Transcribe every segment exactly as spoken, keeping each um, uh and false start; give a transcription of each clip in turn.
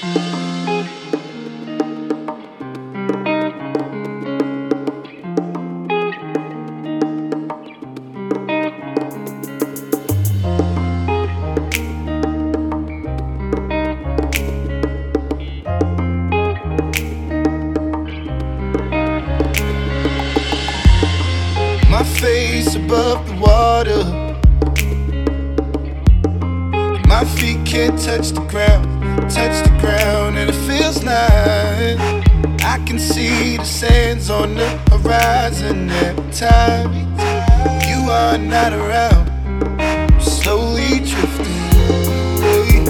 My face above the water, my feet can't touch the ground, touch the ground, and it feels like I can see the sands on the horizon every time you are not around. I'm slowly drifting away,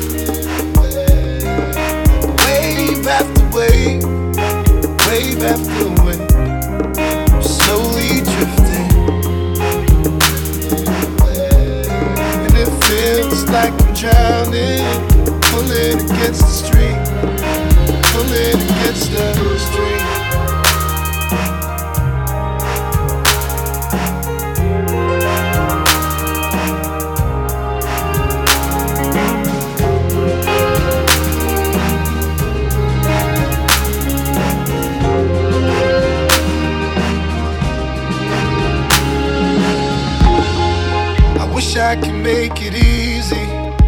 wave after wave, wave after wave, I'm slowly drifting, and it feels like I'm drowning, pulling against the stream, pulling against the stream. I wish I could make it easy,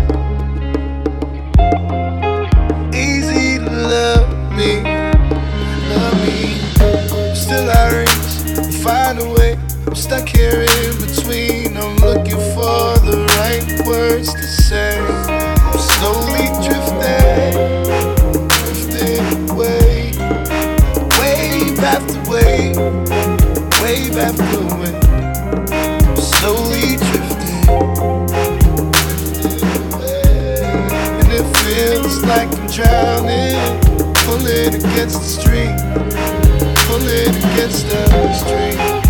easy to love me, love me. Still I reach and find a way. I'm stuck here in between. I'm looking for the right words to say. I'm slowly drifting, drifting away, wave after wave, wave after wave. I'm slowly drifting, and it feels like I'm drowning, pulling against the stream, pulling against the stream.